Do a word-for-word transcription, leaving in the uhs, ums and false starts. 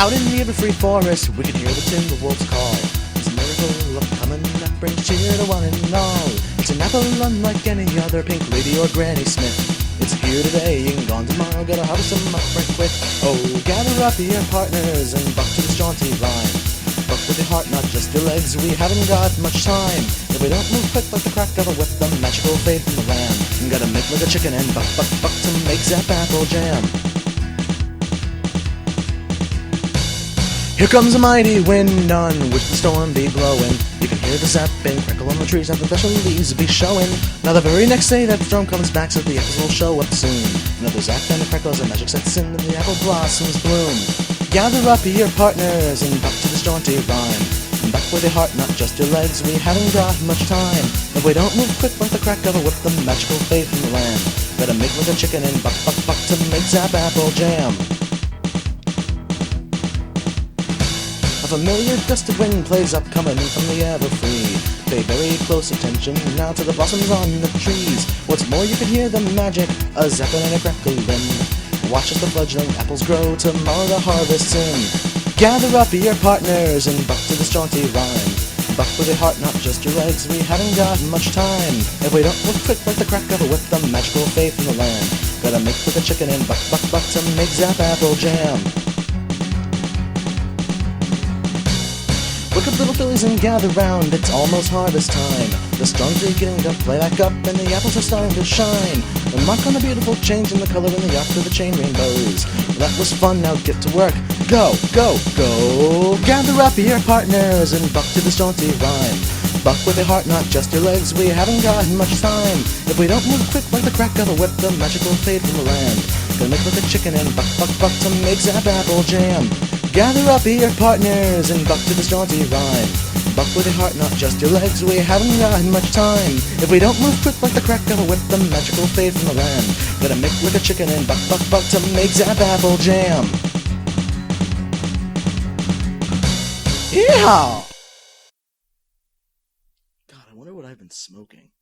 Out in the everfree forest, we can hear the timberwolves call. It's a miracle of coming that brings cheer to one and all. It's an apple unlike any other, Pink Lady or Granny Smith. It's here today and gone tomorrow, gotta harvest some up right quick. Oh, gather up your partners and buck to this jaunty rhyme. Buck with your heart, not just your legs, we haven't got much time. If we don't move quick like the crack of a whip, the magical fade from the lamb. Gotta make like a chicken and buck, buck, buck to make Zap apple jam. Here comes a mighty wind on which the storm be blowing. You can hear the sapping crackle on the trees and the special leaves be showing. Now the very next day that storm comes back, so the apples will show up soon. Another zap and the crackles and magic sets in and the apple blossoms bloom. Gather up your partners and buck to this jaunty rhyme. And back with your heart, not just your legs, we haven't got much time. If we don't move quick like the crack of a whip, the magical fade from the land. Gotta make like a chicken and buck, buck, buck to make Zap apple jam. A familiar gust of wind plays up coming from the everfree. Pay very close attention now to the blossoms on the trees. What's more, you can hear the magic, a zapping and a crackling. Watch as the fledgling apples grow, tomorrow the harvest's in. Gather up your partners and buck to this jaunty rhyme. Buck with your heart, not just your legs, we haven't got much time. If we don't move quick like the crack of a whip, the magical fade from the land. Gotta make with a chicken and buck, buck, buck to make Zap apple jam. Wake up little fillies and gather round, it's almost harvest time. The storms are beginning to play back up and the apples are starting to shine. And mark on the beautiful change in the color in the after the chain rainbows. That was fun, now get to work. Go, go, go. Gather up your partners and buck to this jaunty rhyme. Buck with your heart, not just your legs, we haven't got much time. If we don't move quick like the crack of a whip, the magical fade from the land. Gonna make like a chicken and buck, buck, buck to make Zap apple jam. Gather up your partners and buck to this jaunty rhyme. Buck with your heart, not just your legs, we haven't got much time. If we don't move quick like the crack of a whip, the magical fade from the land. Gotta make like a chicken and buck, buck, buck to make Zap apple jam. Yeehaw! God, I wonder what I've been smoking.